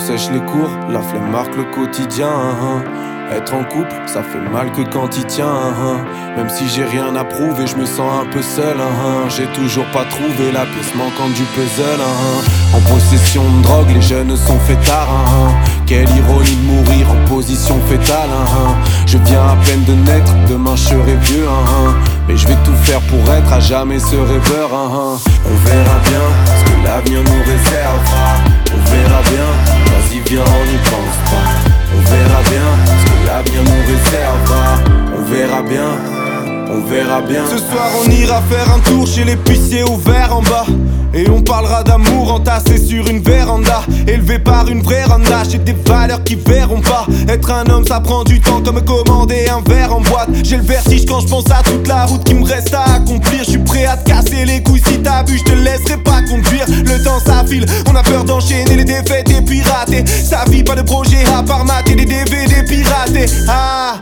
sèche les cours, la flemme marque le quotidien. Être en couple, ça fait mal que quand il tient. Même si j'ai rien à prouver, je me sens un peu seul. J'ai toujours pas trouvé la pièce manquante du puzzle. En possession de drogue, les jeunes sont fêtards. Quelle ironie de mourir en position fétale. Je viens à peine de naître, demain je serai vieux. Mais je vais tout faire pour être à jamais ce rêveur. On verra bien ce que l'avenir nous réservera. On verra bien, vas-y viens on n'y pense pas. On verra bien ce que l'avenir nous réservera. On verra bien, on verra bien. Ce soir on ira faire un tour chez l'épicier au verre en bas. Et on parlera d'amour entassé sur une véranda. Élevé par une vraie randa. J'ai des valeurs qui verront pas. Être un homme ça prend du temps comme commander un verre en boîte. J'ai le vertige quand je pense à toute la route qui me reste à accomplir. Je suis prêt à te casser les couilles si t'as bu, je te laisserai pas conduire. Le temps ça file, on a peur d'enchaîner les défaites et pirater. Sa vie pas de projet à part mater des DVD piratés. Ah,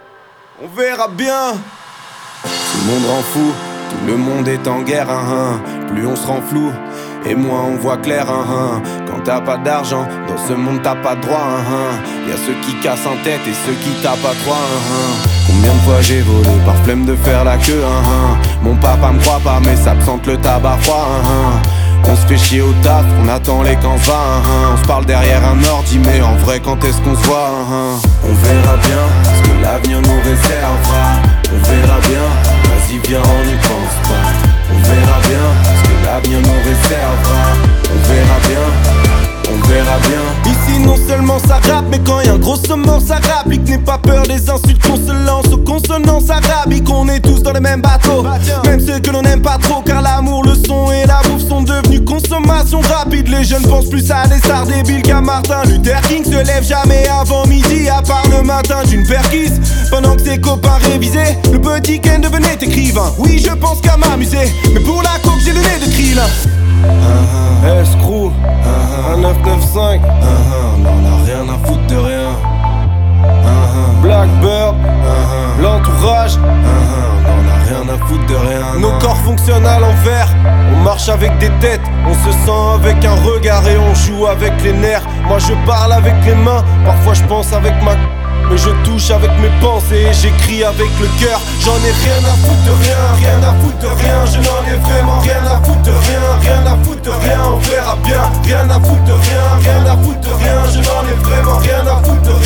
on verra bien. Tout le monde rend fou, tout le monde est en guerre. Plus on se rend flou et moins on voit clair. Quand t'as pas d'argent, dans ce monde t'as pas de droit. Y'a ceux qui cassent en tête et ceux qui tapent à trois. Combien de fois j'ai volé par flemme de faire la queue. Mon papa me croit pas mais ça me sente le tabac froid. On se fait chier au taf, on attend les camps va. On se parle derrière un ordi mais en vrai quand est-ce qu'on se voit. On verra bien ce que l'avenir nous réservera. On verra bien, vas-y viens on n'y pense pas. On verra bien ce que l'avenir nous réservera. On verra bien, on verra bien. Ici non seulement ça rappe, mais quand y'a un gros mort ça rapplique. N'aie pas peur des insultes qu'on se lance aux consonances arabiques. On est tous dans le même bateau, même ceux que l'on n'aime pas trop. Car l'amour, le son et la bouffe sont devenus consommation rapide. Les jeunes pensent plus à des stars débiles qu'à Martin Luther King. Se lève jamais avant midi, à part le matin d'une perquise. Pendant que ses copains révisaient, le petit Ken devenait écrivain. Oui je pense qu'à m'amuser, mais pour la coke j'ai le nez de krill. Escrew, un 995. On en a rien à foutre de rien. Blackbird, l'entourage. On en a rien à foutre de rien. Nos corps fonctionnent à l'envers. On marche avec des têtes, on se sent avec un regard et on joue avec les nerfs. Moi je parle avec les mains, parfois je pense avec ma... Mais je touche avec mes pensées et j'écris avec le cœur. J'en ai rien à foutre de rien, rien à foutre de rien. Je n'en ai vraiment rien à foutre de rien, rien à foutre de rien. On verra bien, rien à foutre de rien, rien à foutre de rien. Je n'en ai vraiment rien à foutre de rien.